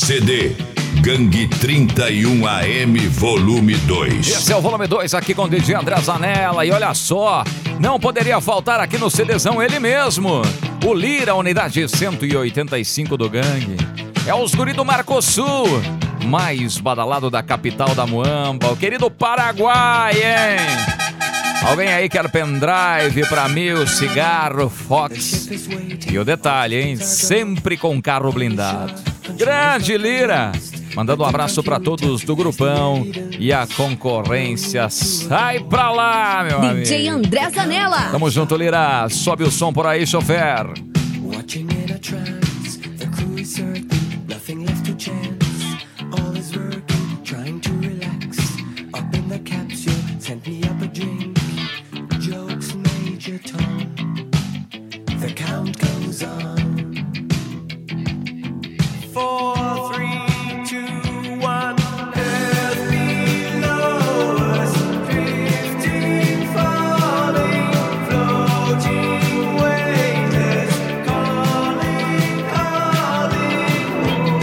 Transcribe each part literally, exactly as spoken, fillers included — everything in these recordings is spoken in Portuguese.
C D Gangue trinta e um A M Volume dois. Esse é o Volume dois aqui com o D J André Zanella. E olha só, não poderia faltar aqui no CDzão ele mesmo, o Lira, unidade cento e oitenta e cinco do Gangue. É os guri do Mercosul, mais badalado da capital da Muamba, o querido Paraguai, hein? Alguém aí quer pendrive pra mil, cigarro, Fox? E o detalhe, hein? Sempre com carro blindado. Grande Lira! Mandando um abraço pra todos do grupão. E a concorrência sai pra lá, meu amigo. D J André Zanella. Tamo junto, Lira. Sobe o som por aí, chofer. Watching in a trance, the crew is certain, nothing left to chance. All is working, trying to relax. Up in the capsule, sent me up a drink. Jokes, Major Tom. The count goes on. Four, three, two, one. Earth below us, drifting, falling, floating, weightless, calling, calling.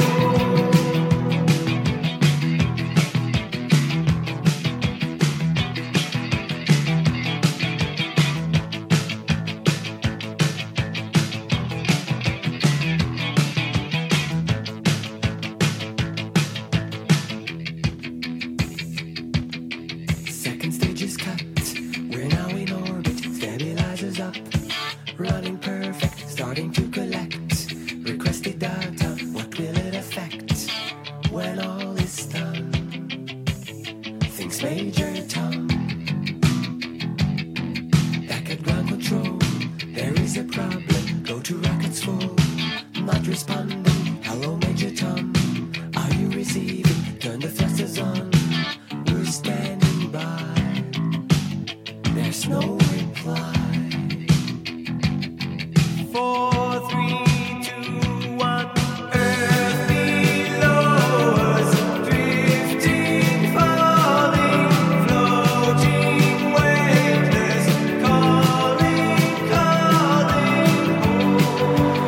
Second stage is cut. We're now in orbit. Stabilizers up. Running perfect. Starting to collect. Requested data. What will it affect when all is done? Thinks Major Tom. Back at ground control. There is a problem. Go to rockets full. Not responding. Hello, Major Tom. Are you receiving? Turn the thrusters on. We're standing by. There's no reply. Four, three, two, one. Earth below us, drifting, falling, floating, weightless, calling, calling home.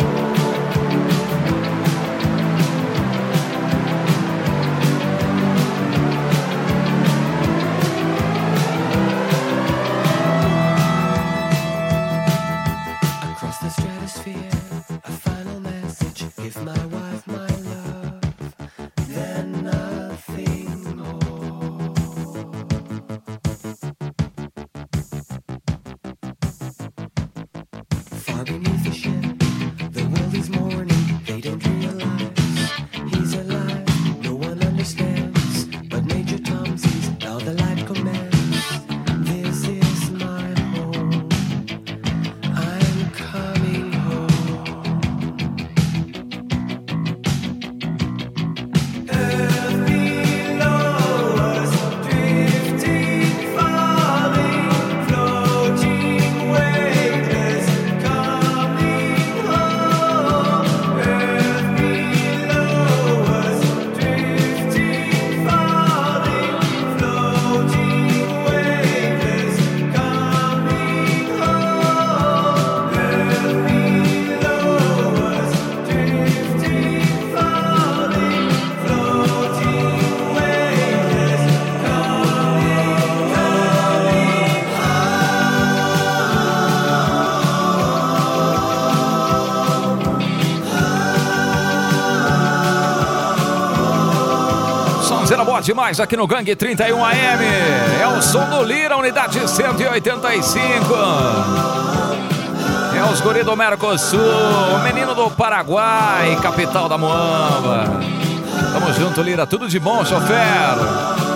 Across the stratosphere, a final message. Give my wife my love, then nothing more. Far beneath the ship, the world is mourning. They don't realize he's alive. No one understands, but Major Tom sees how the light commands. This is my home. I'm coming home. Earth below us, drifting, falling, floating, weightless, coming home. Earth below us, drifting, falling, floating, weightless, coming home. Earth below us, drifting, falling, floating, weightless, Sonzeira boa demais aqui no Gangue trinta e um A M. É o som do Lira, unidade cento e oitenta e cinco. É os guri do Mercosul, o menino do Paraguai, capital da Muamba. Tamo junto, Lira. Tudo de bom, chofer.